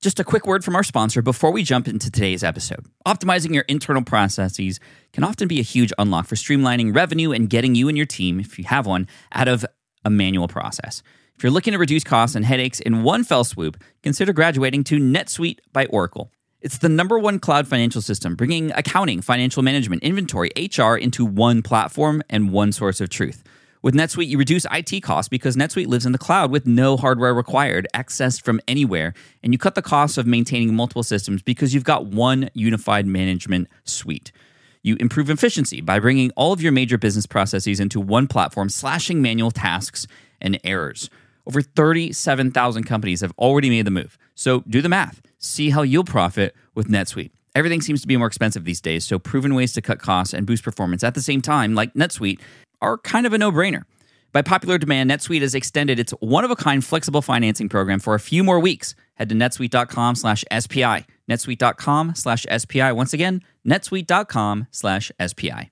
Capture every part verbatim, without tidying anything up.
Just a quick word from our sponsor before we jump into today's episode. Optimizing your internal processes can often be a huge unlock for streamlining revenue and getting you and your team, if you have one, out of a manual process. If you're looking to reduce costs and headaches in one fell swoop, consider graduating to NetSuite by Oracle. It's the number one cloud financial system, bringing accounting, financial management, inventory, H R into one platform and one source of truth. With NetSuite, you reduce I T costs because NetSuite lives in the cloud with no hardware required, accessed from anywhere, and you cut the costs of maintaining multiple systems because you've got one unified management suite. You improve efficiency by bringing all of your major business processes into one platform, slashing manual tasks and errors. Over thirty-seven thousand companies have already made the move. So do the math. See how you'll profit with NetSuite. Everything seems to be more expensive these days, so proven ways to cut costs and boost performance at the same time, like NetSuite, are kind of a no-brainer. By popular demand, NetSuite has extended its one-of-a-kind flexible financing program for a few more weeks. Head to netsuite.com slash SPI. netsuite.com slash SPI. Once again, netsuite.com slash SPI.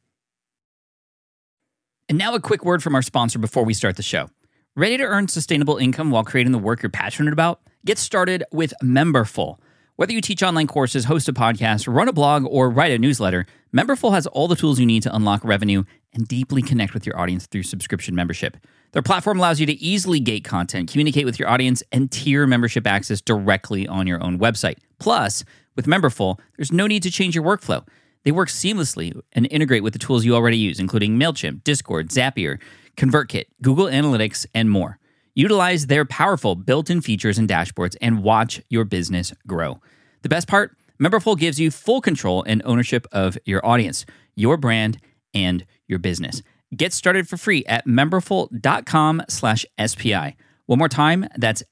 And now a quick word from our sponsor before we start the show. Ready to earn sustainable income while creating the work you're passionate about? Get started with Memberful. Whether you teach online courses, host a podcast, run a blog, or write a newsletter, Memberful has all the tools you need to unlock revenue and deeply connect with your audience through subscription membership. Their platform allows you to easily gate content, communicate with your audience, and tier membership access directly on your own website. Plus, with Memberful, there's no need to change your workflow. They work seamlessly and integrate with the tools you already use, including MailChimp, Discord, Zapier, ConvertKit, Google Analytics, and more. Utilize their powerful built-in features and dashboards and watch your business grow. The best part? Memberful gives you full control and ownership of your audience, your brand, and your business. Get started for free at memberful.com slash SPI. One more time, that's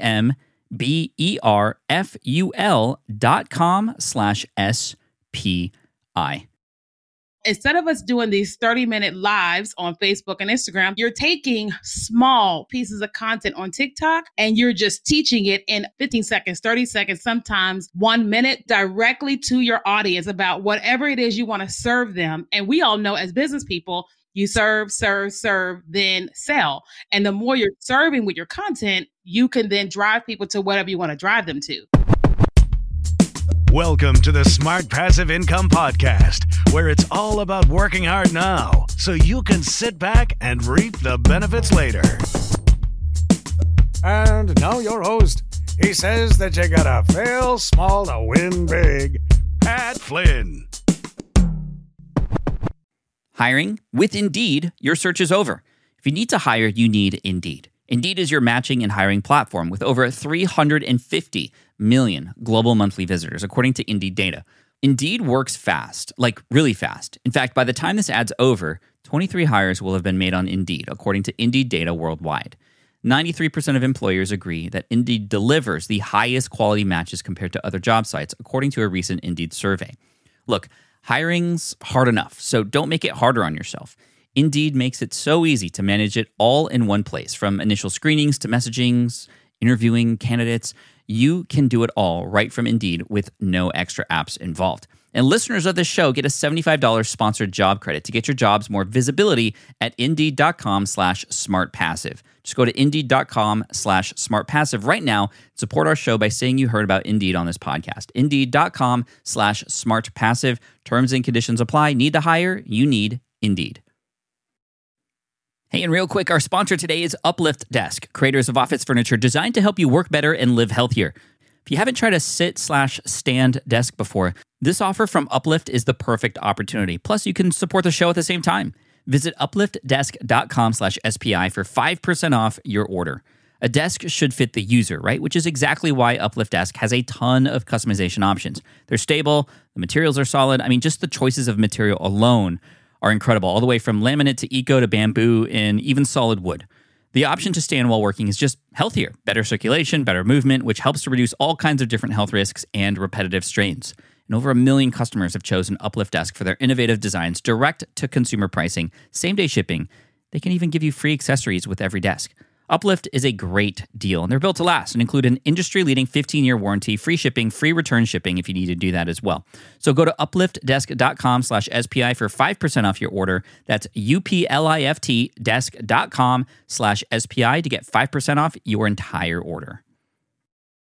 M-E-M-B-E-R-F-U-L dot com slash S-P-I. Instead of us doing these thirty minute lives on Facebook and Instagram, you're taking small pieces of content on TikTok and you're just teaching it in fifteen seconds, thirty seconds, sometimes one minute directly to your audience about whatever it is you want to serve them. And we all know as business people, you serve, serve, serve, then sell. And the more you're serving with your content, you can then drive people to whatever you want to drive them to. Welcome to the Smart Passive Income Podcast, where it's all about working hard now so you can sit back and reap the benefits later. And now your host, he says that you gotta fail small to win big, Pat Flynn. Hiring? With Indeed, your search is over. If you need to hire, you need Indeed. Indeed is your matching and hiring platform with over three hundred fifty million global monthly visitors, according to Indeed data. Indeed works fast, like really fast. In fact, by the time this ad's over, twenty-three hires will have been made on Indeed, according to Indeed data worldwide. ninety-three percent of employers agree that Indeed delivers the highest quality matches compared to other job sites, according to a recent Indeed survey. Look, hiring's hard enough, so don't make it harder on yourself. Indeed makes it so easy to manage it all in one place, from initial screenings to messagings, interviewing candidates. You can do it all right from Indeed with no extra apps involved. And listeners of this show get a seventy-five dollars sponsored job credit to get your jobs more visibility at Indeed.com slash smartpassive. Just go to Indeed.com slash smartpassive right now. Support our show by saying you heard about Indeed on this podcast. Indeed.com slash smartpassive. Terms and conditions apply. Need to hire? You need Indeed. Hey, and real quick, our sponsor today is Uplift Desk, creators of office furniture designed to help you work better and live healthier. If you haven't tried a sit slash stand desk before, this offer from Uplift is the perfect opportunity. Plus, you can support the show at the same time. Visit upliftdesk.com slash SPI for five percent off your order. A desk should fit the user, right? Which is exactly why Uplift Desk has a ton of customization options. They're stable, the materials are solid. I mean, just the choices of material alone are incredible, all the way from laminate to eco to bamboo and even solid wood. The option to stand while working is just healthier, better circulation, better movement, which helps to reduce all kinds of different health risks and repetitive strains. And over a million customers have chosen Uplift Desk for their innovative designs, direct-to-consumer pricing, same-day shipping. They can even give you free accessories with every desk. Uplift is a great deal, and they're built to last and include an industry-leading fifteen-year warranty, free shipping, free return shipping if you need to do that as well. So go to upliftdesk.com slash SPI for five percent off your order. That's U-P-L-I-F-T desk.com slash SPI to get five percent off your entire order.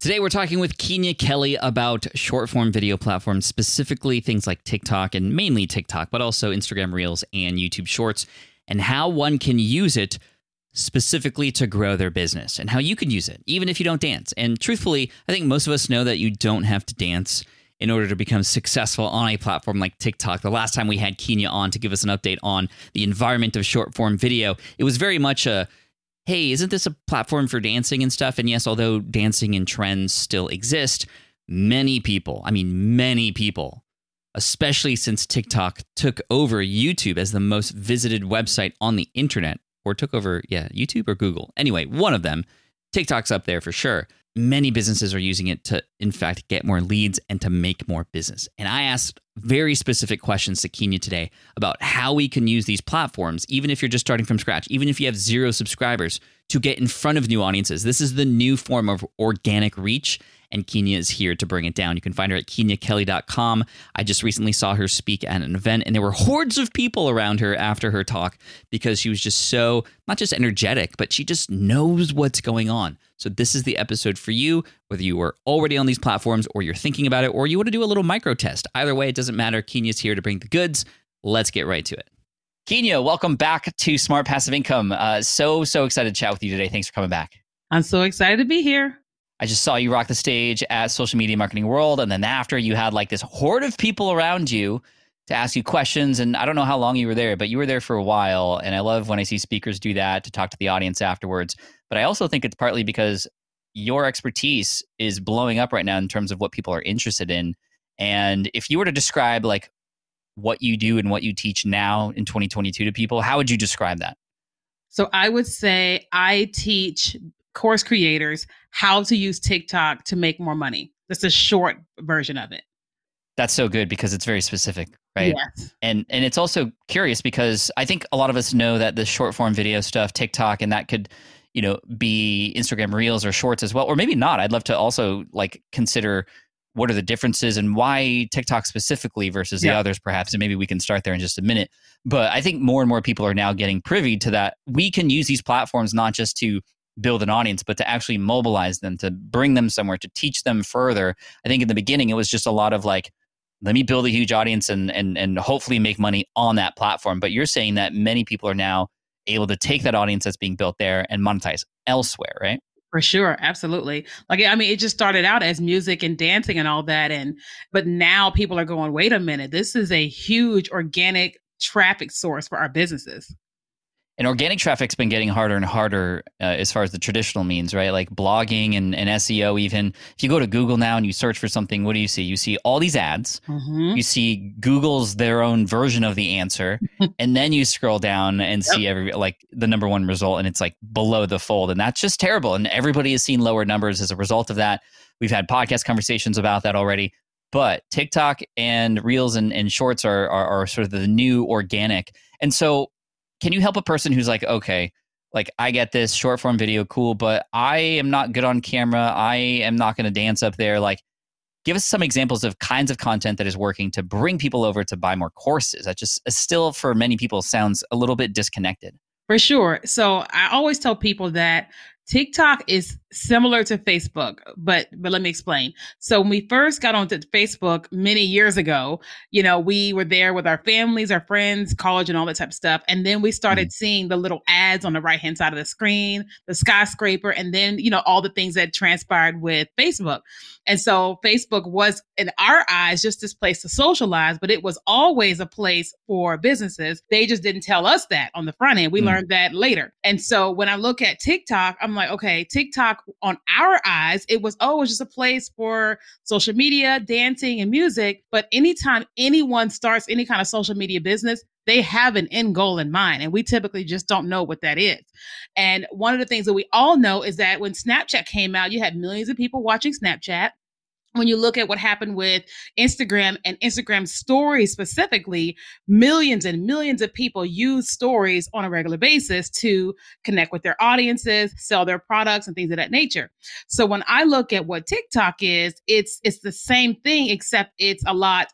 Today, we're talking with Kenya Kelly about short-form video platforms, specifically things like TikTok and mainly TikTok, but also Instagram Reels and YouTube Shorts, and how one can use it specifically to grow their business and how you can use it, even if you don't dance. And truthfully, I think most of us know that you don't have to dance in order to become successful on a platform like TikTok. The last time we had Kenya on to give us an update on the environment of short-form video, it was very much a hey, isn't this a platform for dancing and stuff? And yes, although dancing and trends still exist, many people, I mean, many people, especially since TikTok took over YouTube as the most visited website on the internet, or took over, yeah, YouTube or Google. Anyway, one of them, TikTok's up there for sure. Many businesses are using it to, in fact, get more leads and to make more business. And I asked very specific questions to Kenya today about how we can use these platforms, even if you're just starting from scratch, even if you have zero subscribers, to get in front of new audiences. This is the new form of organic reach, and Kenya is here to bring it down. You can find her at kenya kelly dot com. I just recently saw her speak at an event, and there were hordes of people around her after her talk because she was just so, not just energetic, but she just knows what's going on. So this is the episode for you, whether you are already on these platforms or you're thinking about it or you want to do a little micro test. Either way, it doesn't matter. Kenya's here to bring the goods. Let's get right to it. Kenya, welcome back to Smart Passive Income. Uh, so, so excited to chat with you today. Thanks for coming back. I'm so excited to be here. I just saw you rock the stage at Social Media Marketing World. And then after, you had like this horde of people around you to ask you questions. And I don't know how long you were there, but you were there for a while. And I love when I see speakers do that to talk to the audience afterwards. But I also think it's partly because your expertise is blowing up right now in terms of what people are interested in. And if you were to describe like what you do and what you teach now in twenty twenty-two to people, how would you describe that? So I would say I teach course creators how to use TikTok to make more money. That's a short version of it. That's so good because it's very specific, right? Yes. And and it's also curious because I think a lot of us know that the short form video stuff, TikTok, and that could, you know, be Instagram Reels or Shorts as well, or maybe not. I'd love to also like consider what are the differences and why TikTok specifically versus the yeah. others, perhaps. And maybe we can start there in just a minute. But I think more and more people are now getting privy to that. We can use these platforms not just to build an audience, but to actually mobilize them, to bring them somewhere, to teach them further. I think in the beginning, it was just a lot of like, let me build a huge audience and and and hopefully make money on that platform. But you're saying that many people are now able to take that audience that's being built there and monetize elsewhere, right? For sure. Absolutely. Like, I mean, it just started out as music and dancing and all that. And, but now people are going, wait a minute, this is a huge organic traffic source for our businesses. And organic traffic's been getting harder and harder uh, as far as the traditional means, right? Like blogging and, and S E O even. If you go to Google now and you search for something, what do you see? You see all these ads. Mm-hmm. You see Google's their own version of the answer. And then you scroll down and yep. see every like the number one result and it's like below the fold. And that's just terrible. And everybody has seen lower numbers as a result of that. We've had podcast conversations about that already. But TikTok and Reels and, and Shorts are, are are sort of the new organic. And so can you help a person who's like, okay, like I get this short form video, cool, but I am not good on camera. I am not going to dance up there. Like, give us some examples of kinds of content that is working to bring people over to buy more courses. That just still for many people sounds a little bit disconnected. For sure. So I always tell people that TikTok is similar to Facebook, but but let me explain. So when we first got onto Facebook many years ago, you know, we were there with our families, our friends, college and all that type of stuff. And then we started mm. seeing the little ads on the right-hand side of the screen, the skyscraper, and then, you know, all the things that transpired with Facebook. And so Facebook was, in our eyes, just this place to socialize, but it was always a place for businesses. They just didn't tell us that on the front end. We mm. learned that later. And so when I look at TikTok, I'm like, okay, TikTok on our eyes, it was, oh, it's just a place for social media, dancing and music. But anytime anyone starts any kind of social media business, they have an end goal in mind. And we typically just don't know what that is. And one of the things that we all know is that when Snapchat came out, you had millions of people watching Snapchat. When you look at what happened with Instagram and Instagram stories specifically, millions and millions of people use stories on a regular basis to connect with their audiences, sell their products and things of that nature. So when I look at what TikTok is, it's it's the same thing, except it's a lot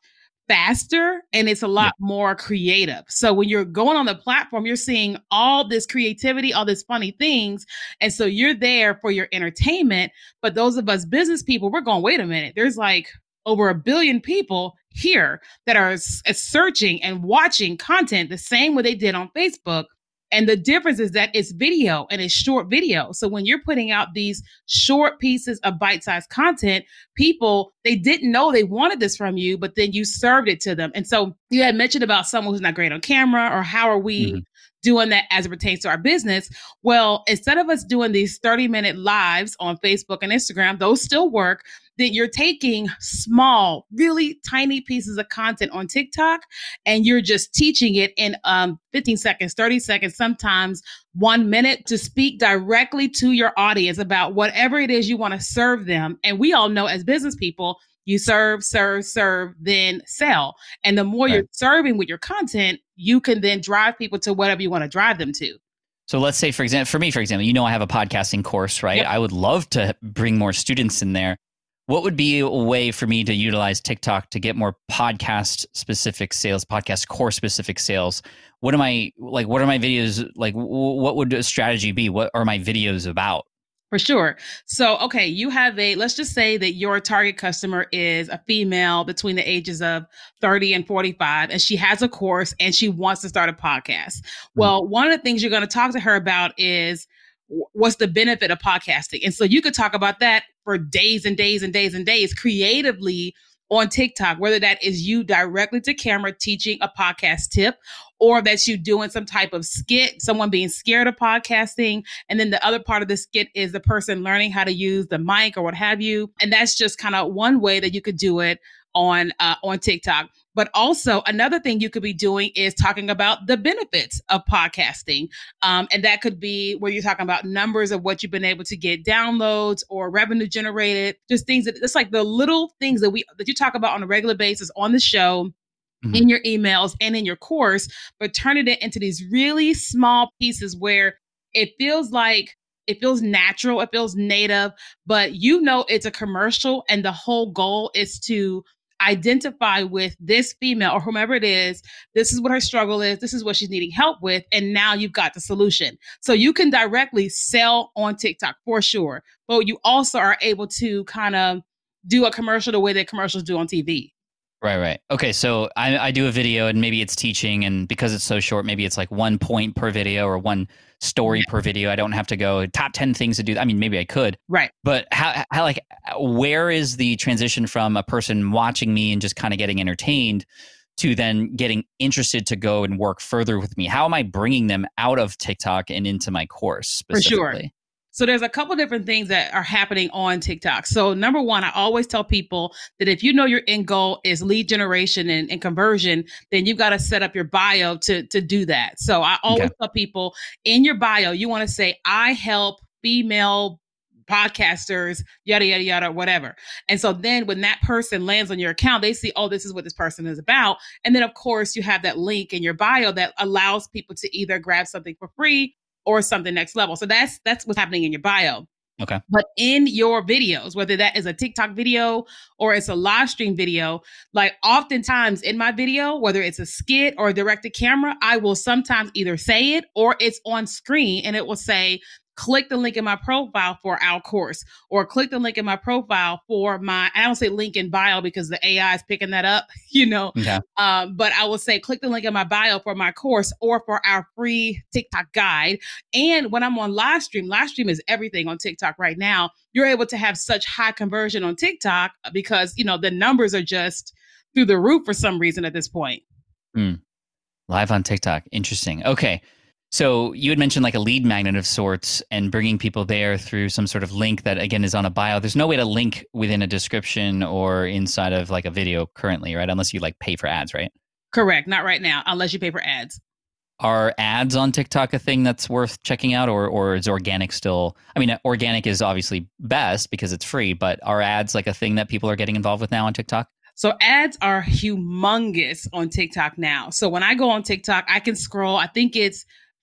faster and it's a lot Yeah. more creative. So when you're going on the platform, you're seeing all this creativity, all these funny things. And so you're there for your entertainment. But those of us business people, we're going, wait a minute, there's like over a billion people here that are s- searching and watching content the same way they did on Facebook. And the difference is that it's video and it's short video. So when you're putting out these short pieces of bite-sized content, people, they didn't know they wanted this from you, but then you served it to them. And so you had mentioned about someone who's not great on camera, or how are we Mhm. doing that as it pertains to our business? Well, instead of us doing these thirty minute lives on Facebook and Instagram, those still work. That you're taking small, really tiny pieces of content on TikTok and you're just teaching it in um, fifteen seconds, thirty seconds, sometimes one minute, to speak directly to your audience about whatever it is you want to serve them. And we all know as business people, you serve, serve, serve, then sell. And the more Right. you're serving with your content, you can then drive people to whatever you want to drive them to. So let's say, for example, for me, for example, you know, I have a podcasting course, right? Yep. I would love to bring more students in there. What would be a way for me to utilize TikTok to get more podcast specific sales, podcast course specific sales? What am I like? What are my videos like? w- What would a strategy be? What are my videos about? For sure. So, okay, you have a, let's just say that your target customer is a female between the ages of thirty and forty-five, and she has a course and she wants to start a podcast. Well, one of the things you're going to talk to her about is w- what's the benefit of podcasting? And so you could talk about that for days and days and days and days creatively on TikTok, whether that is you directly to camera teaching a podcast tip, or that's you doing some type of skit, someone being scared of podcasting. And then the other part of the skit is the person learning how to use the mic or what have you. And that's just kind of one way that you could do it on uh, on TikTok. But also another thing you could be doing is talking about the benefits of podcasting. Um, and that could be where you're talking about numbers of what you've been able to get downloads or revenue generated, just things that it's like the little things that we that you talk about on a regular basis on the show, Mhm. in your emails and in your course, but turning it into these really small pieces where it feels like it feels natural, it feels native, but you know it's a commercial and the whole goal is to identify with this female or whomever it is. This is what her struggle is. This is what she's needing help with. And now you've got the solution. So you can directly sell on TikTok for sure, but you also are able to kind of do a commercial the way that commercials do on T V. Right, right. Okay, so I, I do a video and maybe it's teaching, and because it's so short, maybe it's like one point per video or one story per video. I don't have to go top ten things to do. I mean, maybe I could, Right. but how, how like, where is the transition from a person watching me and just kind of getting entertained to then getting interested to go and work further with me? How am I bringing them out of TikTok and into my course For sure. specifically? So there's a couple different things that are happening on TikTok. So number one, I always tell people that if you know your end goal is lead generation and, and conversion, then you've got to set up your bio to, to do that. So I always Okay. tell people in your bio, you want to say, I help female podcasters, yada, yada, yada, whatever. And so then when that person lands on your account, they see, oh, this is what this person is about. And then of course you have that link in your bio that allows people to either grab something for free or something next level. So that's that's what's happening in your bio. Okay. But in your videos, whether that is a TikTok video or it's a live stream video, like oftentimes in my video, whether it's a skit or a direct to camera, I will sometimes either say it or it's on screen and it will say, click the link in my profile for our course, or click the link in my profile for my, I don't say link in bio because the A I is picking that up, you know, Okay. um, but I will say, click the link in my bio for my course or for our free TikTok guide. And when I'm on live stream, live stream is everything on TikTok right now. You're able to have such high conversion on TikTok because, you know, the numbers are just through the roof for some reason at this point. Mm. Live on TikTok. Interesting. Okay. So you had mentioned like a lead magnet of sorts and bringing people there through some sort of link that, again, is on a bio. There's no way to link within a description or inside of like a video currently, right? Unless you like pay for ads, right? Correct. Not right now, unless you pay for ads. Are ads on TikTok a thing that's worth checking out, or or is organic still? I mean, organic is obviously best because it's free, but are ads like a thing that people are getting involved with now on TikTok? So ads are humongous on TikTok now. So when I go on TikTok, I can scroll. I think it's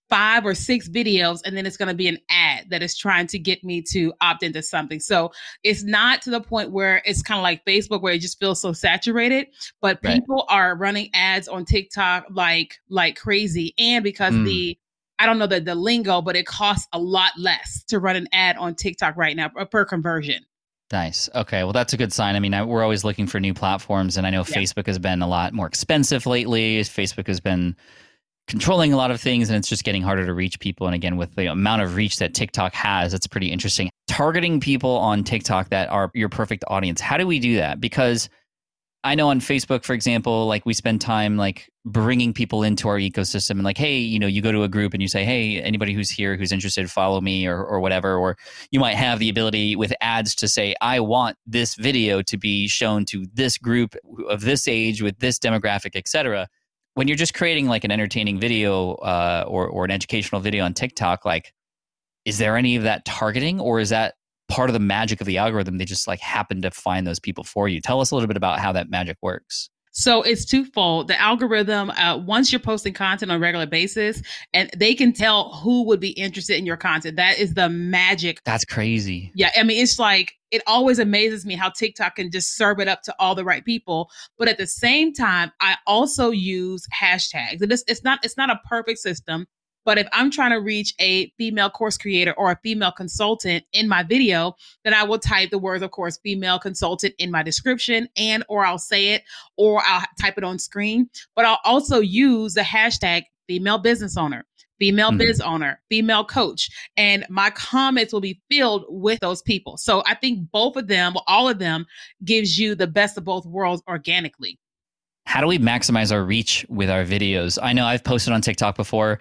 five or six videos, and then it's going to be an ad that is trying to get me to opt into something. So it's not to the point where it's kind of like Facebook where it just feels so saturated, but Right. people are running ads on TikTok like like crazy. And because Mm. the I don't know the, the lingo, but it costs a lot less to run an ad on TikTok right now per conversion. Nice. Okay. Well, that's a good sign. I mean, I, we're always looking for new platforms, and I know Yeah. Facebook has been a lot more expensive lately. Facebook has been controlling a lot of things, and it's just getting harder to reach people. And again, with the amount of reach that TikTok has, it's pretty interesting. Targeting people on TikTok that are your perfect audience. How do we do that? Because I know on Facebook, for example, like we spend time like bringing people into our ecosystem and like, hey, you know, you go to a group and you say, hey, anybody who's here who's interested, follow me or or whatever. Or you might have the ability with ads to say, I want this video to be shown to this group of this age with this demographic, et cetera. When you're just creating like an entertaining video uh, or or an educational video on TikTok, like, is there any of that targeting, or is that part of the magic of the algorithm? They just like happen to find those people for you. Tell us a little bit about how that magic works. So it's twofold. The algorithm, uh, once you're posting content on a regular basis, and they can tell who would be interested in your content. That is the magic. That's crazy. Yeah. I mean, it's like, it always amazes me how TikTok can just serve it up to all the right people. But at the same time, I also use hashtags. And it's, it's not, it's not a perfect system. But if I'm trying to reach a female course creator or a female consultant in my video, then I will type the words, of course, female consultant in my description, and or I'll say it, or I'll type it on screen. But I'll also use the hashtag female business owner, female Mhm. biz owner, female coach, and my comments will be filled with those people. So I think both of them, all of them, gives you the best of both worlds organically. How do we maximize our reach with our videos? I know I've posted on TikTok before.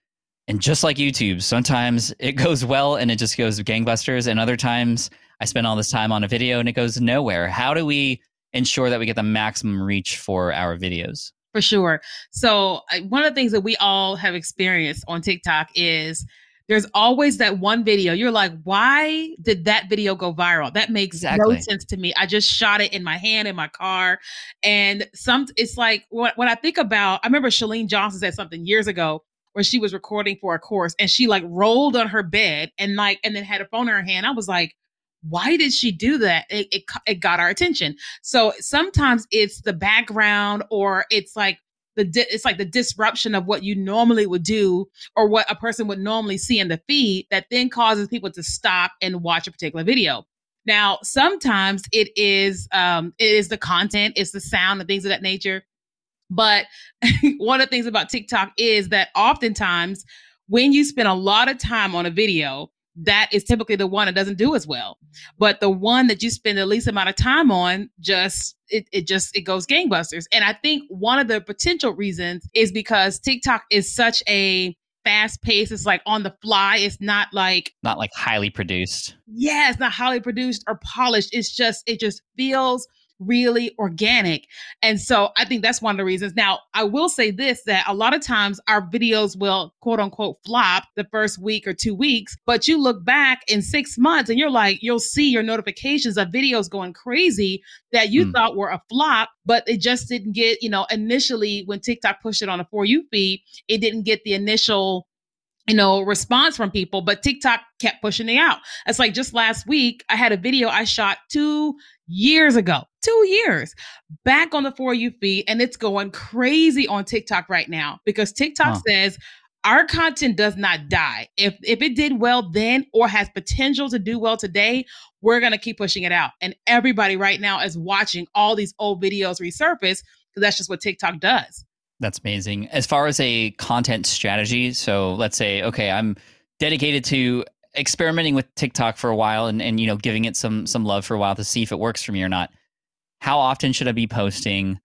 And just like YouTube, sometimes it goes well and it just goes gangbusters. And other times I spend all this time on a video and it goes nowhere. How do we ensure that we get the maximum reach for our videos? For sure. So uh, one of the things that we all have experienced on TikTok is there's always that one video. You're like, why did that video go viral? That makes Exactly. no sense to me. I just shot it in my hand, in my car. And some, it's like, when, when I think about, I remember Chalene Johnson said something years ago where she was recording for a course and she like rolled on her bed and like, and then had a phone in her hand. I was like, why did she do that? It, it, it got our attention. So sometimes it's the background, or it's like the, di- it's like the disruption of what you normally would do or what a person would normally see in the feed that then causes people to stop and watch a particular video. Now, sometimes it is, um, it is the content, it's the sound and things of that nature. But one of the things about TikTok is that oftentimes when you spend a lot of time on a video, that is typically the one that doesn't do as well. But the one that you spend the least amount of time on, just it, it just it goes gangbusters. And I think one of the potential reasons is because TikTok is such a fast pace. It's like on the fly. It's not like Not like highly produced. yeah, it's not highly produced or polished. It's just it just feels really organic. And so I think that's one of the reasons. Now, I will say this, that a lot of times our videos will quote unquote flop the first week or two weeks, but you look back in six months and you're like, you'll see your notifications of videos going crazy that you Mm. thought were a flop, but it just didn't get, you know, initially when TikTok pushed it on a For You feed, it didn't get the initial you know, response from people, but TikTok kept pushing it out. It's like just last week, I had a video I shot two years ago, two years back on the For You feed, and it's going crazy on TikTok right now because TikTok Huh. says our content does not die. If if it did well then or has potential to do well today, we're going to keep pushing it out. And everybody right now is watching all these old videos resurface because that's just what TikTok does. That's amazing. As far as a content strategy, so let's say, okay, I'm dedicated to experimenting with TikTok for a while and, and you know, giving it some some love for a while to see if it works for me or not. How often should I be posting?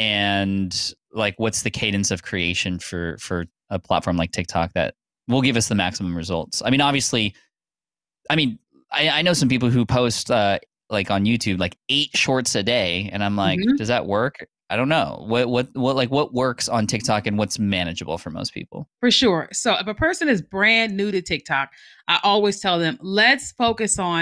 And like, what's the cadence of creation for for a platform like TikTok that will give us the maximum results? I mean, obviously, I mean, I, I know some people who post uh, like on YouTube, like eight shorts a day, and I'm like, Mhm. does that work? I don't know. What what what like what works on TikTok and what's manageable for most people? For sure. So if a person is brand new to TikTok, I always tell them, let's focus on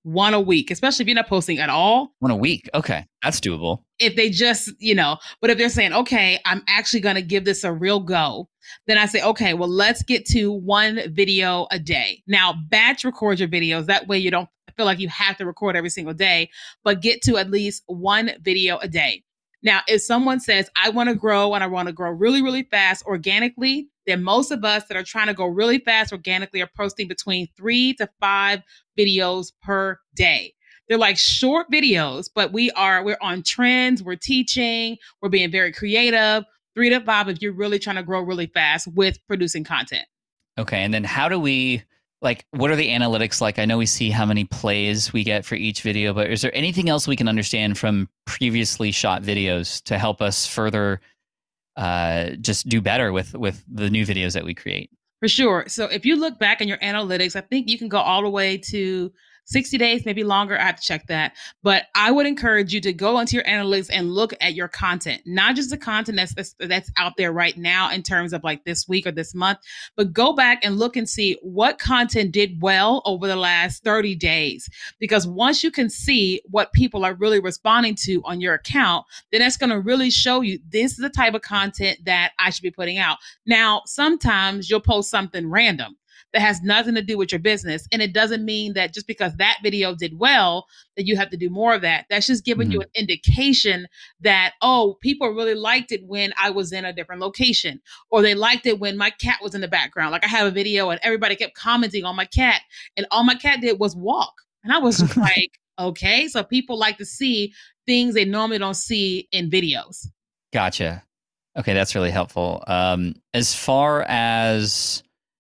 one a week, especially if you're not posting at all. One a week. Okay. That's doable. If they just, you know, but if they're saying, okay, I'm actually going to give this a real go, then I say, okay, well, let's get to one video a day. Now, batch record your videos. That way you don't feel like you have to record every single day, but get to at least one video a day. Now, if someone says, I want to grow and I want to grow really, really fast organically, then most of us that are trying to go really fast organically are posting between three to five videos per day. They're like short videos, but we are, we're on trends, we're teaching, we're being very creative. Three to five if you're really trying to grow really fast with producing content. Okay. And then how do we, like, what are the analytics like? I know we see how many plays we get for each video, but is there anything else we can understand from previously shot videos to help us further uh, just do better with, with the new videos that we create? For sure. So if you look back in your analytics, I think you can go all the way to sixty days, maybe longer. I have to check that. But I would encourage you to go into your analytics and look at your content, not just the content that's, that's, that's out there right now in terms of like this week or this month, but go back and look and see what content did well over the last thirty days. Because once you can see what people are really responding to on your account, then that's going to really show you this is the type of content that I should be putting out. Now, sometimes you'll post something random that has nothing to do with your business. And it doesn't mean that just because that video did well, that you have to do more of that. That's just giving mm-hmm. you an indication that, oh, people really liked it when I was in a different location, or they liked it when my cat was in the background. Like I have a video and everybody kept commenting on my cat and all my cat did was walk. And I was just like, okay, so people like to see things they normally don't see in videos. Gotcha. Okay, that's really helpful. Um, as far as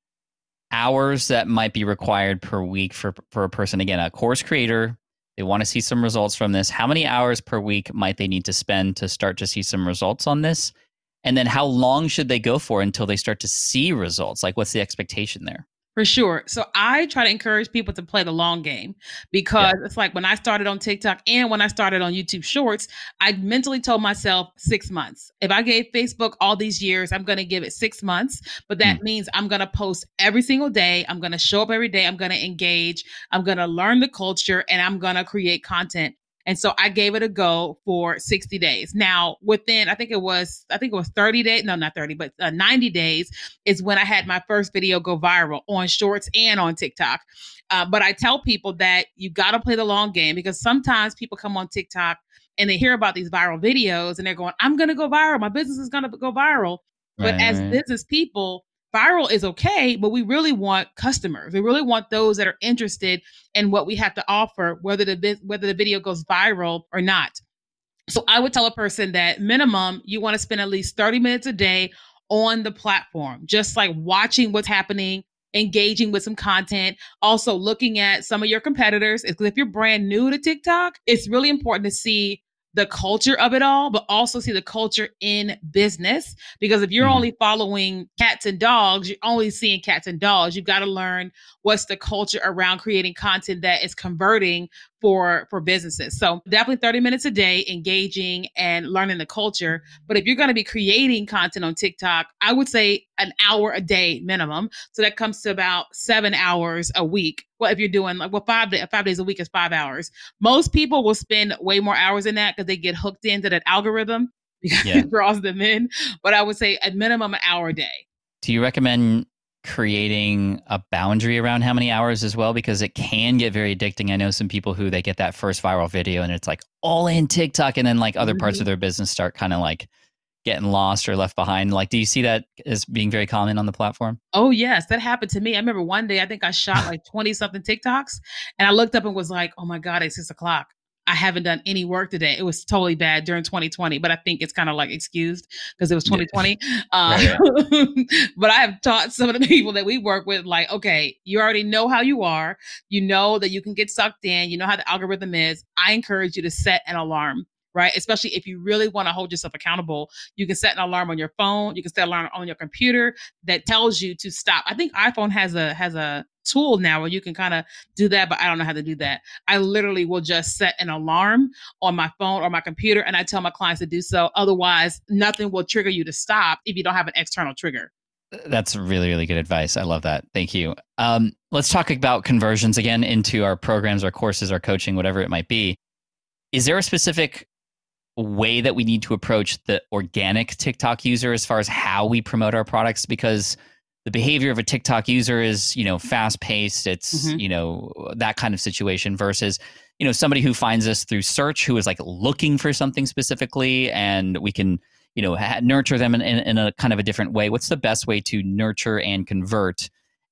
hours that might be required per week for, for a person, again, a course creator, they want to see some results from this. How many hours per week might they need to spend to start to see some results on this? And then how long should they go for until they start to see results? Like, what's the expectation there? For sure. So I try to encourage people to play the long game because yeah. it's like when I started on TikTok and when I started on YouTube Shorts, I mentally told myself six months. If I gave Facebook all these years, I'm going to give it six months. But that mm. means I'm going to post every single day. I'm going to show up every day. I'm going to engage. I'm going to learn the culture and I'm going to create content. And so I gave it a go for sixty days. Now, within, I think it was, I think it was thirty days. No, not thirty, but uh, ninety days is when I had my first video go viral on Shorts and on TikTok. Uh, but I tell people that you got to play the long game because sometimes people come on TikTok and they hear about these viral videos and they're going, I'm going to go viral. My business is going to go viral. But right, as right. business people, viral is okay, but we really want customers. We really want those that are interested in what we have to offer, whether the whether the video goes viral or not. So I would tell a person that minimum, you want to spend at least thirty minutes a day on the platform, just like watching what's happening, engaging with some content, also looking at some of your competitors. Because if you're brand new to TikTok, it's really important to see the culture of it all, but also see the culture in business. Because if you're mm-hmm. only following cats and dogs, you're only seeing cats and dogs. You've got to learn what's the culture around creating content that is converting for, for businesses. So definitely thirty minutes a day, engaging and learning the culture. But if you're going to be creating content on TikTok, I would say an hour a day minimum. So that comes to about seven hours a week. Well, if you're doing like, well, five, day, five days a week is five hours. Most people will spend way more hours than that because they get hooked into that algorithm because yeah. it draws them in. But I would say at minimum an hour a day. Do you recommend creating a boundary around how many hours as well? Because it can get very addicting. I know some people who they get that first viral video and it's like all in TikTok. And then like other mm-hmm. parts of their business start kind of like getting lost or left behind. Like, do you see that as being very common on the platform? Oh, yes. That happened to me. I remember one day, I think I shot like twenty something TikToks and I looked up and was like, oh my God, it's six o'clock. I haven't done any work today. It was totally bad during twenty twenty, but I think it's kind of like excused because it was twenty twenty. Yeah. Um, but I have taught some of the people that we work with, like, okay, you already know how you are. You know that you can get sucked in. You know how the algorithm is. I encourage you to set an alarm. Right? Especially if you really want to hold yourself accountable, you can set an alarm on your phone. You can set an alarm on your computer that tells you to stop. I think iPhone has a has a tool now where you can kind of do that, but I don't know how to do that. I literally will just set an alarm on my phone or my computer, and I tell my clients to do so. Otherwise, nothing will trigger you to stop if you don't have an external trigger. That's really, really good advice. I love that. Thank you. Um, let's talk about conversions again into our programs, our courses, our coaching, whatever it might be. Is there a specific way that we need to approach the organic TikTok user as far as how we promote our products? Because the behavior of a TikTok user is, you know, fast paced. It's, mm-hmm. you know, that kind of situation versus, you know, somebody who finds us through search, who is like looking for something specifically, and we can, you know, ha- nurture them in, in, in a kind of a different way. What's the best way to nurture and convert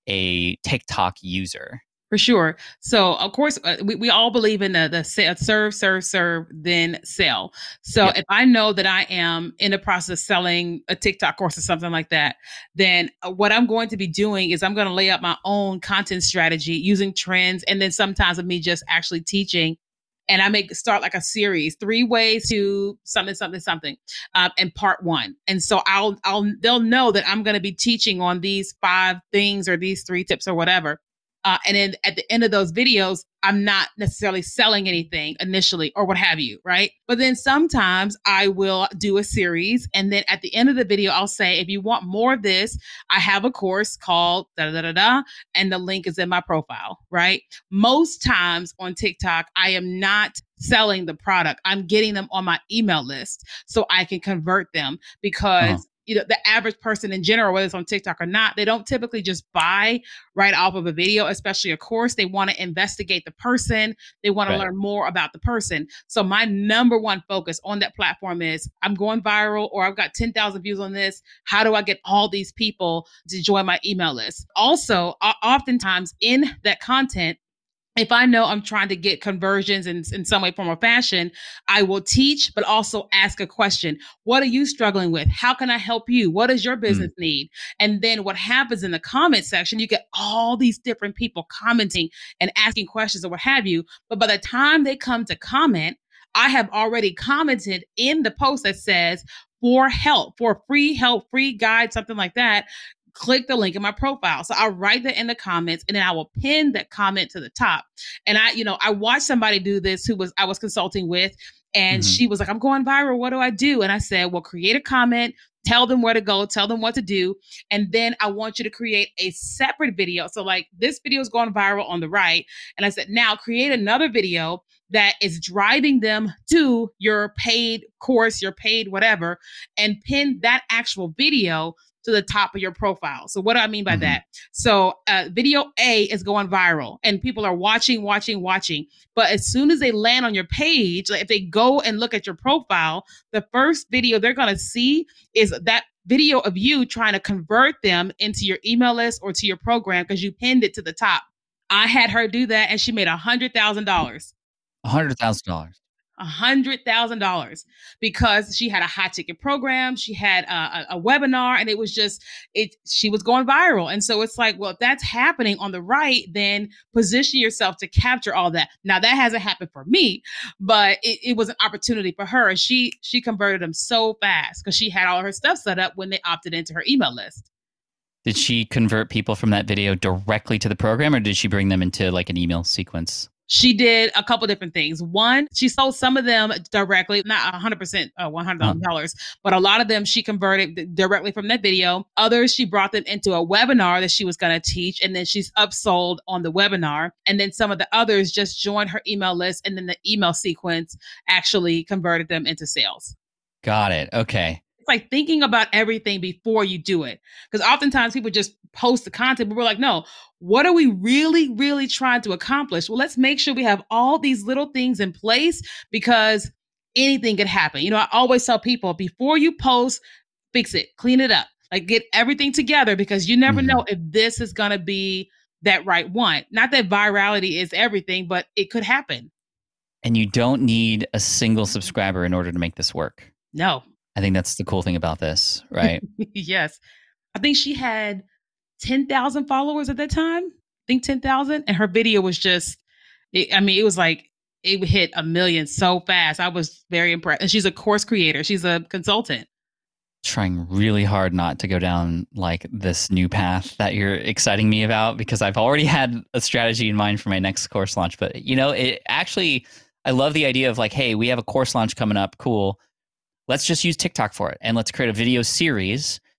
a TikTok user? For sure. So, of course, uh, we, we all believe in the, the serve, serve, serve, then sell. So yep. if I know that I am in the process of selling a TikTok course or something like that, then what I'm going to be doing is I'm going to lay out my own content strategy using trends. And then sometimes of me just actually teaching. And I may start like a series, three ways to something, something, something, um, and part one. And so I'll, I'll, they'll know that I'm going to be teaching on these five things or these three tips or whatever. Uh, and then at the end of those videos, I'm not necessarily selling anything initially or what have you, right? But then sometimes I will do a series. And then at the end of the video, I'll say, if you want more of this, I have a course called da da da da, and the link is in my profile, right? Most times on TikTok, I am not selling the product. I'm getting them on my email list so I can convert them because uh-huh. you know, the average person in general, whether it's on TikTok or not, they don't typically just buy right off of a video, especially a course. They want to investigate the person. They want right. to learn more about the person. So my number one focus on that platform is I'm going viral, or I've got ten thousand views on this. How do I get all these people to join my email list? Also, oftentimes in that content, if I know I'm trying to get conversions in, in some way, form, or fashion, I will teach, but also ask a question. What are you struggling with? How can I help you? What does your business mm. need? And then what happens in the comment section, you get all these different people commenting and asking questions or what have you. But by the time they come to comment, I have already commented in the post that says, for help, for free help, free guide, something like that. Click the link in my profile. So I'll write that in the comments, and then I will pin that comment to the top. And I, you know, I watched somebody do this who was, I was consulting with, and mm-hmm. she was like, I'm going viral. What do I do? And I said, well, create a comment, tell them where to go, tell them what to do. And then I want you to create a separate video. So like this video is going viral on the right. And I said, now create another video that is driving them to your paid course, your paid whatever, and pin that actual video to the top of your profile. So what do I mean by mm-hmm. that? So uh, video A is going viral and people are watching, watching, watching. But as soon as they land on your page, like if they go and look at your profile, the first video they're going to see is that video of you trying to convert them into your email list or to your program because you pinned it to the top. I had her do that and she made one hundred thousand dollars. one hundred thousand dollars. A hundred thousand dollars because she had a high ticket program. She had a, a, a webinar, and it was just, it, she was going viral. And so it's like, well, if that's happening on the right, then position yourself to capture all that. Now that hasn't happened for me, but it, it was an opportunity for her. And she, she converted them so fast because she had all her stuff set up when they opted into her email list. Did she convert people from that video directly to the program, or did she bring them into like an email sequence? She did a couple different things. One, she sold some of them directly, not one hundred percent, uh, one hundred thousand dollars, huh. but a lot of them she converted d- directly from that video. Others, she brought them into a webinar that she was going to teach, and then she's upsold on the webinar. And then some of the others just joined her email list, and then the email sequence actually converted them into sales. Got it. Okay. It's like thinking about everything before you do it. Because oftentimes people just post the content, but we're like, no, what are we really, really trying to accomplish? Well, let's make sure we have all these little things in place because anything could happen. You know, I always tell people before you post, fix it, clean it up, like get everything together because you never mm-hmm. know if this is going to be that right one. Not that virality is everything, but it could happen. And you don't need a single subscriber in order to make this work. No. I think that's the cool thing about this, right? Yes. I think she had ten thousand followers at that time. I think ten thousand. And her video was just, it, I mean, it was like, it hit a million so fast. I was very impressed. And she's a course creator. She's a consultant. Trying really hard not to go down like this new path that you're exciting me about because I've already had a strategy in mind for my next course launch. But, you know, it actually, I love the idea of like, hey, we have a course launch coming up. Cool. Let's just use TikTok for it. And let's create a video series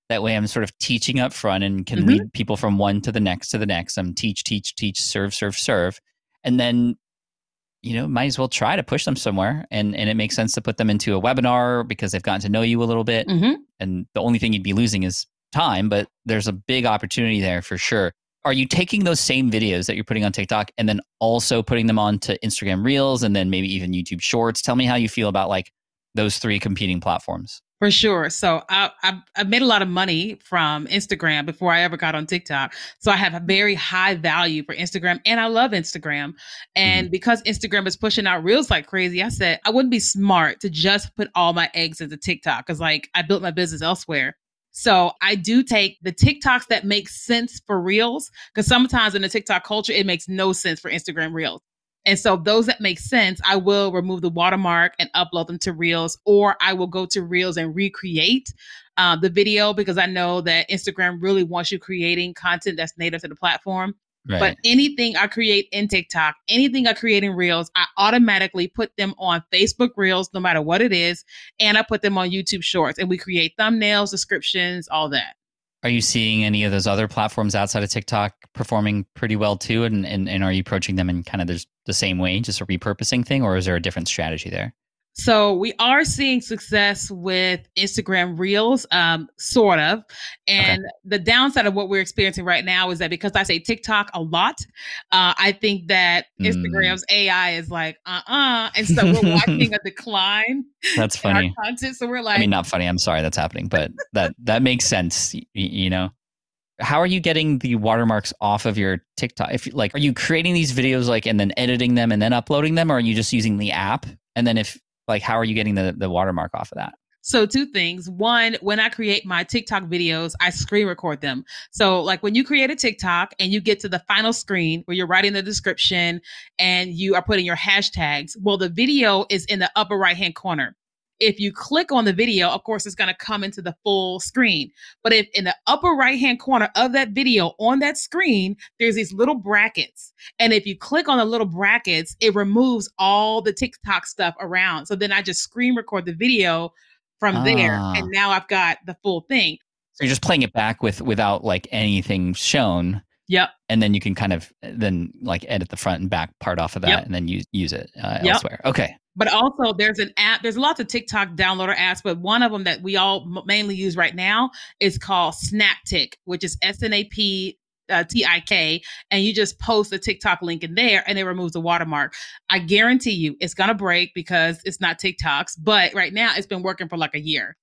That way I'm sort of teaching up front and can Mhm. lead people from one to the next to the next. I'm teach, teach, teach, serve, serve, serve. And then, you know, might as well try to push them somewhere. And, and it makes sense to put them into a webinar because they've gotten to know you a little bit. Mhm. And the only thing you'd be losing is time, but there's a big opportunity there for sure. Are you taking those same videos that you're putting on TikTok and then also putting them onto Instagram Reels and then maybe even YouTube Shorts? Tell me how you feel about like those three competing platforms. For sure. So I, I I made a lot of money from Instagram before I ever got on TikTok. So I have a very high value for Instagram, and I love Instagram. And Mhm. because Instagram is pushing out reels like crazy, I said I wouldn't be smart to just put all my eggs into TikTok because like I built my business elsewhere. So I do take the TikToks that make sense for reels because sometimes in the TikTok culture it makes no sense for Instagram reels. And so those that make sense, I will remove the watermark and upload them to Reels, or I will go to Reels and recreate uh, the video because I know that Instagram really wants you creating content that's native to the platform. Right. But anything I create in TikTok, anything I create in Reels, I automatically put them on Facebook Reels, no matter what it is, and I put them on YouTube Shorts, and we create thumbnails, descriptions, all that. Are you seeing any of those other platforms outside of TikTok performing pretty well too? And, and, and are you approaching them in kind of the, the same way, just a repurposing thing, or is there a different strategy there? So we are seeing success with Instagram Reels, um, sort of. And Okay. the downside of what we're experiencing right now is that because I say TikTok a lot, uh, I think that Mm. Instagram's A I is like, uh-uh. And so we're watching a decline That's in our funny. content. So we're like, I mean, not funny. I'm sorry that's happening, but that, that makes sense. You, you know, how are you getting the watermarks off of your TikTok? If like, are you creating these videos like, and then editing them and then uploading them? Or are you just using the app? And then if like, how are you getting the, the watermark off of that? So two things. One, when I create my TikTok videos, I screen record them. So like when you create a TikTok and you get to the final screen where you're writing the description and you are putting your hashtags, well, the video is in the upper right-hand corner. If you click on the video, of course, it's going to come into the full screen. But if in the upper right-hand corner of that video on that screen, there's these little brackets. And if you click on the little brackets, it removes all the TikTok stuff around. So then I just screen record the video from there. Ah. And now I've got the full thing. So you're just playing it back with without like anything shown. Yep. And then you can kind of then like edit the front and back part off of that Yep. and then use use it uh, Yep. elsewhere. Okay. But also there's an app, there's lots of TikTok downloader apps, but one of them that we all m- mainly use right now is called SnapTik, which is S N A P uh, T I K. And you just post a TikTok link in there and it removes the watermark. I guarantee you it's going to break because it's not TikTok's, but right now it's been working for like a year.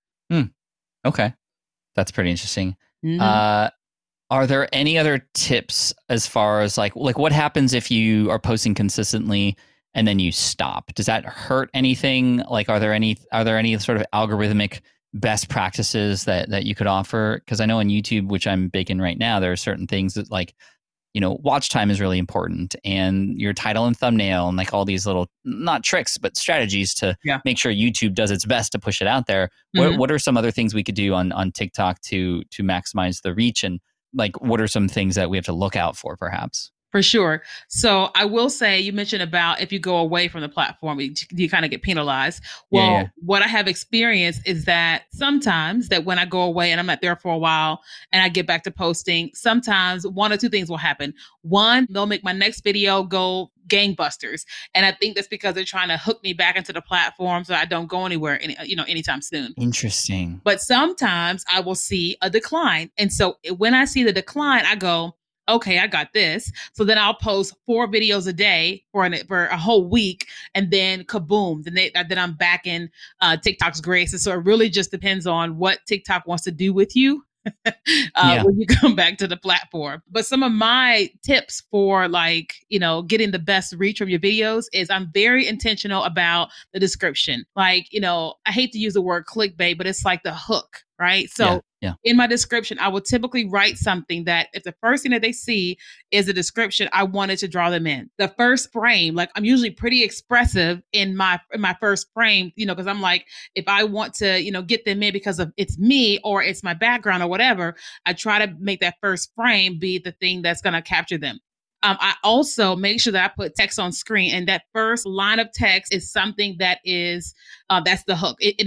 Okay. That's pretty interesting. Mhm. Uh, are there any other tips as far as like like what happens if you are posting consistently and then you stop? Does that hurt anything? Like, are there any are there any sort of algorithmic best practices that that you could offer? Because I know on YouTube, which I'm big in right now, there are certain things that like, you know, watch time is really important, and your title and thumbnail, and like all these little not tricks but strategies to Yeah. make sure YouTube does its best to push it out there. What Mhm. what are some other things we could do on on TikTok to to maximize the reach, and like what are some things that we have to look out for perhaps? For sure. So I will say, you mentioned about if you go away from the platform, you, you kind of get penalized. Well, Yeah, yeah. what I have experienced is that sometimes that when I go away and I'm not there for a while and I get back to posting, sometimes one or two things will happen. One, they'll make my next video go gangbusters. And I think that's because they're trying to hook me back into the platform so I don't go anywhere, any, you know, anytime soon. Interesting. But sometimes I will see a decline. And so when I see the decline, I go, okay, I got this. So then I'll post four videos a day for an, for a whole week, and then kaboom, then they, then I'm back in uh, TikTok's graces. So it really just depends on what TikTok wants to do with you uh, Yeah. when you come back to the platform. But some of my tips for like, you know, getting the best reach from your videos is I'm very intentional about the description. Like, you know, I hate to use the word clickbait, but it's like the hook, right? So Yeah, yeah. in my description, I will typically write something that if the first thing that they see is a description, I wanted to draw them in. The first frame, like I'm usually pretty expressive in my in my first frame, you know, because I'm like, if I want to, you know, get them in because of it's me or it's my background or whatever, I try to make that first frame be the thing that's going to capture them. Um, I also make sure that I put text on screen, and that first line of text is something that is uh, that's the hook. It, and it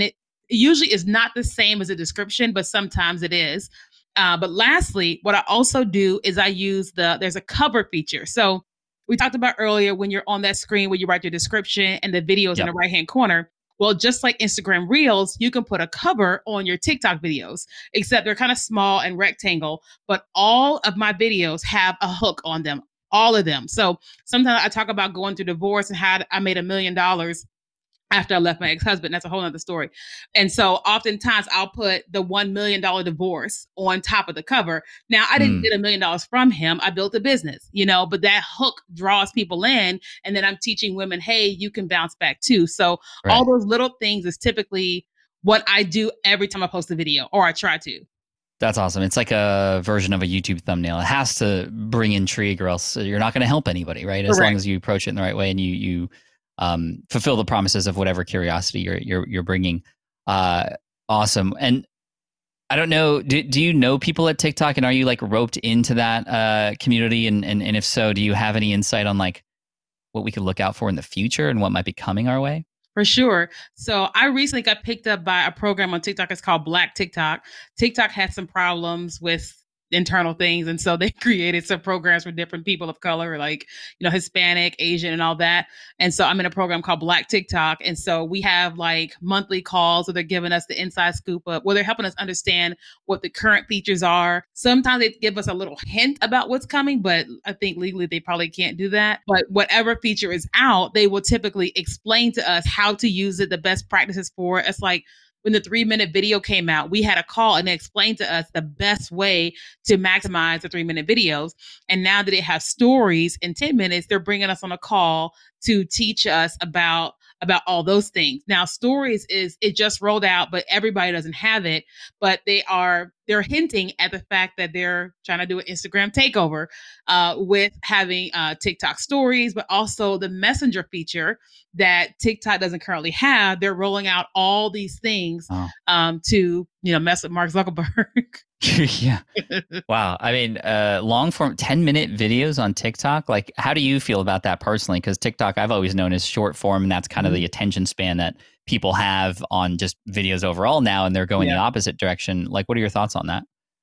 it usually is not the same as a description, but sometimes it is. Uh, but lastly, what I also do is I use the, there's a cover feature. So we talked about earlier when you're on that screen where you write your description and the videos Yep. in the right-hand corner. Well, just like Instagram Reels, you can put a cover on your TikTok videos, except they're kind of small and rectangle, but all of my videos have a hook on them, all of them. So sometimes I talk about going through divorce and how I made a million dollars after I left my ex-husband. That's a whole nother story. And so oftentimes I'll put the one million dollars divorce on top of the cover. Now, I didn't Mm. get a million dollars from him. I built a business, you know, but that hook draws people in. And then I'm teaching women, hey, you can bounce back too. So Right. all those little things is typically what I do every time I post a video, or I try to. That's awesome. It's like a version of a YouTube thumbnail. It has to bring intrigue, or else you're not going to help anybody, right? As Correct. long as you approach it in the right way and you you um, fulfill the promises of whatever curiosity you're you're you're bringing. Uh, awesome. And I don't know, do do you know people at TikTok, and are you like roped into that uh, community? And, and and if so, do you have any insight on like what we could look out for in the future and what might be coming our way? For sure. So I recently got picked up by a program on TikTok. It's called Black TikTok. TikTok had some problems with internal things. And so they created some programs for different people of color, like, you know, Hispanic, Asian, and all that. And so I'm in a program called Black TikTok. And so we have like monthly calls where they're giving us the inside scoop of, where they're helping us understand what the current features are. Sometimes they give us a little hint about what's coming, but I think legally they probably can't do that. But whatever feature is out, they will typically explain to us how to use it, the best practices for it. It's like, when the three minute video came out, we had a call and they explained to us the best way to maximize the three minute videos. And now that they have stories in ten minutes, they're bringing us on a call to teach us about, about all those things. Now, stories is, it just rolled out, but everybody doesn't have it, but they are, they're hinting at the fact that they're trying to do an Instagram takeover uh, with having uh, TikTok stories, but also the messenger feature that TikTok doesn't currently have. They're rolling out all these things Oh. um, to, you know, mess with Mark Zuckerberg. Yeah. Wow. I mean, uh, long form ten minute videos on TikTok. Like, how do you feel about that personally? Because TikTok, I've always known as short form, and that's kind of the attention span that people have on just videos overall now, and they're going Yeah. the opposite direction. Like, what are your thoughts on that?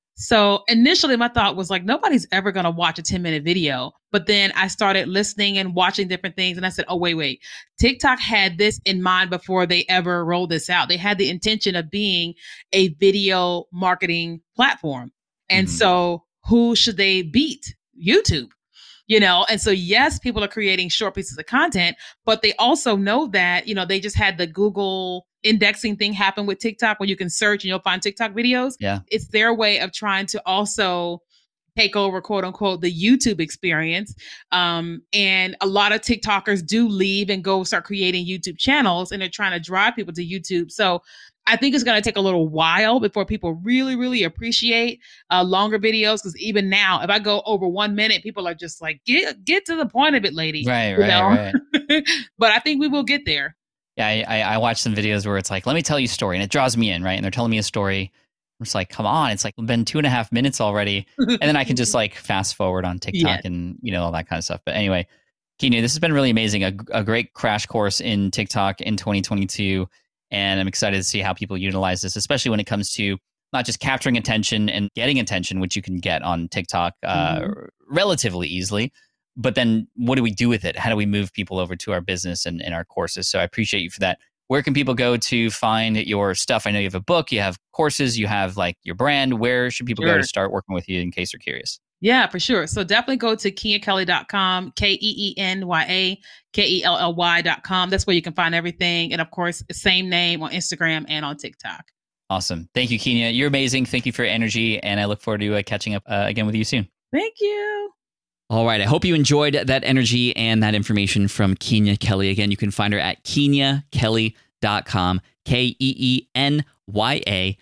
So initially my thought was like, nobody's ever going to watch a ten minute video. But then I started listening and watching different things. And I said, oh, wait, wait. TikTok had this in mind before they ever rolled this out. They had the intention of being a video marketing platform. And Mhm. so who should they beat? YouTube. You know, and so, yes, people are creating short pieces of content, but they also know that, you know, they just had the Google indexing thing happen with TikTok where you can search and you'll find TikTok videos. Yeah. It's their way of trying to also take over, quote unquote, the YouTube experience. Um, and a lot of TikTokers do leave and go start creating YouTube channels, and they're trying to drive people to YouTube. So I think it's going to take a little while before people really, really appreciate uh, longer videos. Because even now, if I go over one minute, people are just like, get get to the point of it, lady. Right, You right, know? right. But I think we will get there. Yeah, I, I, I watch some videos where it's like, let me tell you a story, and it draws me in, right? And they're telling me a story. I'm just like, come on, it's like been two and a half minutes already. And then I can just like fast forward on TikTok Yeah. and, you know, all that kind of stuff. But anyway, Kenya, this has been really amazing. A, a great crash course in TikTok in twenty twenty-two. And I'm excited to see how people utilize this, especially when it comes to not just capturing attention and getting attention, which you can get on TikTok uh, Mhm. relatively easily. But then what do we do with it? How do we move people over to our business and, and our courses? So I appreciate you for that. Where can people go to find your stuff? I know you have a book, you have courses, you have like your brand. Where should people go Sure. to start working with you in case they're curious? Yeah, for sure. So definitely go to kenya kelly dot com, K E E N Y A K E L L Y dot com. That's where you can find everything. And of course, same name on Instagram and on TikTok. Awesome. Thank you, Kenya. You're amazing. Thank you for your energy. And I look forward to uh, catching up uh, again with you soon. Thank you. All right. I hope you enjoyed that energy and that information from Kenya Kelly. Again, you can find her at kenya kelly dot com, K E E N Y A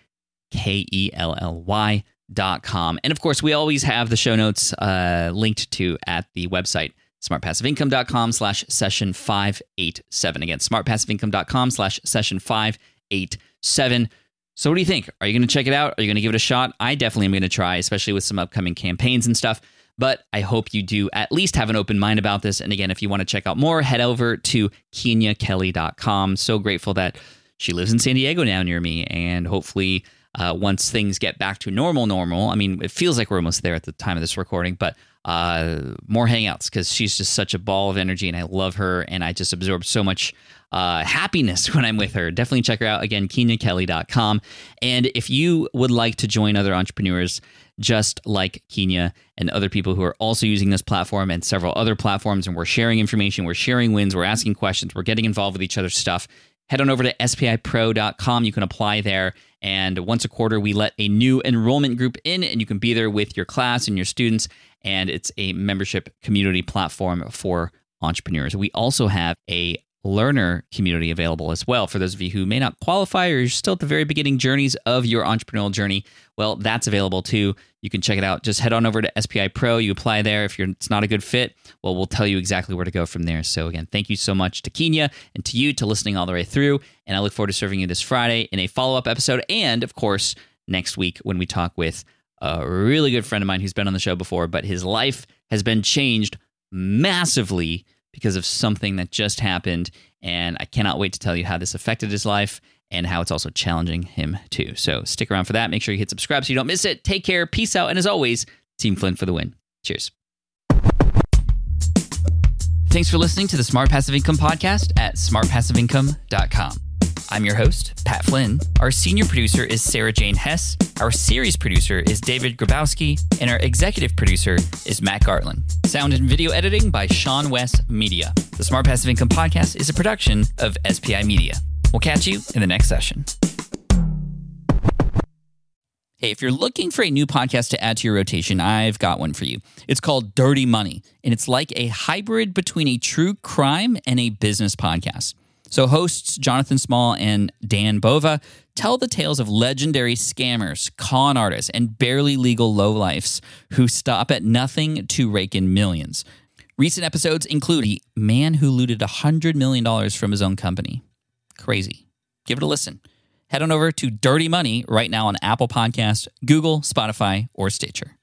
K E L L Y dot com. And of course, we always have the show notes uh, linked to at the website, smartpassiveincome.com slash session 587. Again, smartpassiveincome.com slash session 587. So what do you think? Are you going to check it out? Are you going to give it a shot? I definitely am going to try, especially with some upcoming campaigns and stuff. But I hope you do at least have an open mind about this. And again, if you want to check out more, head over to kenya kelly dot com. So grateful that she lives in San Diego now near me, and hopefully uh, once things get back to normal, normal, I mean, it feels like we're almost there at the time of this recording, but uh, more hangouts because she's just such a ball of energy, and I love her, and I just absorb so much uh, happiness when I'm with her. Definitely check her out. Again, kenya kelly dot com. And if you would like to join other entrepreneurs just like Kenya and other people who are also using this platform and several other platforms, and we're sharing information, we're sharing wins, we're asking questions, we're getting involved with each other's stuff, head on over to S P I pro dot com. You can apply there. And once a quarter, we let a new enrollment group in, and you can be there with your class and your students. And it's a membership community platform for entrepreneurs. We also have a learner community available as well for those of you who may not qualify or you're still at the very beginning journeys of your entrepreneurial journey. Well, that's available too. You can check it out. Just head on over to S P I Pro. You apply there. If you're, it's not a good fit, well, we'll tell you exactly where to go from there. So again, thank you so much to Kenya and to you to listening all the way through. And I look forward to serving you this Friday in a follow-up episode. And of course, next week when we talk with a really good friend of mine who's been on the show before, but his life has been changed massively because of something that just happened, and I cannot wait to tell you how this affected his life and how it's also challenging him too. So stick around for that. Make sure you hit subscribe so you don't miss it. Take care. Peace out. And as always, Team Flint for the win. Cheers. Thanks for listening to the Smart Passive Income Podcast at smart passive income dot com. I'm your host, Pat Flynn. Our senior producer is Sarah Jane Hess. Our series producer is David Grabowski. And our executive producer is Matt Gartland. Sound and video editing by Sean West Media. The Smart Passive Income Podcast is a production of S P I Media. We'll catch you in the next session. Hey, if you're looking for a new podcast to add to your rotation, I've got one for you. It's called Dirty Money, and it's like a hybrid between a true crime and a business podcast. So hosts Jonathan Small and Dan Bova tell the tales of legendary scammers, con artists, and barely legal lowlifes who stop at nothing to rake in millions. Recent episodes include a man who looted one hundred million dollars from his own company. Crazy. Give it a listen. Head on over to Dirty Money right now on Apple Podcasts, Google, Spotify, or Stitcher.